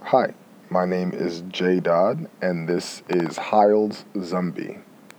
Hi, my name is Jay Dodd, and this is Hyles Zombie.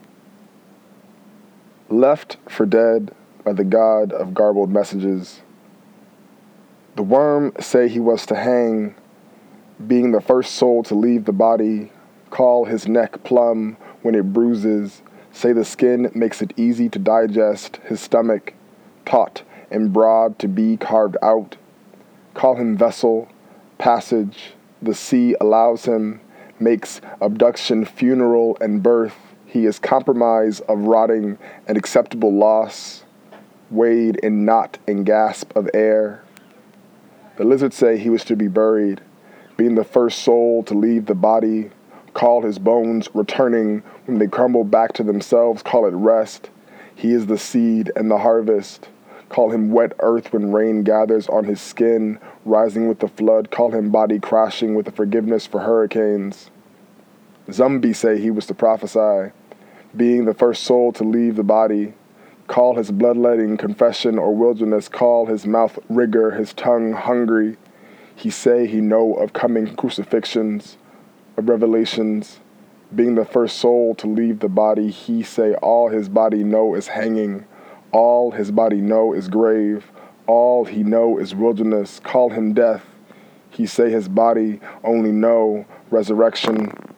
Left for dead by the god of garbled messages, the worm say he was to hang, being the first soul to leave the body, call his neck plumb when it bruises, say the skin makes it easy to digest, his stomach, taut and broad to be carved out, call him vessel, passage, the sea allows him, makes abduction, funeral, and birth. He is compromise of rotting and acceptable loss, weighed in knot and gasp of air. The lizards say he was to be buried, being the first soul to leave the body, call his bones returning when they crumble back to themselves, call it rest. He is the seed and the harvest. Call him wet earth when rain gathers on his skin, rising with the flood. Call him body crashing with the forgiveness for hurricanes. Zombies say he was to prophesy, being the first soul to leave the body. Call his bloodletting confession or wilderness. Call his mouth rigor, his tongue hungry. He say he know of coming crucifixions, of revelations. Being the first soul to leave the body, he say all his body know is hanging. All his body know is grave. All he know is wilderness. Call him death. He say his body only know resurrection.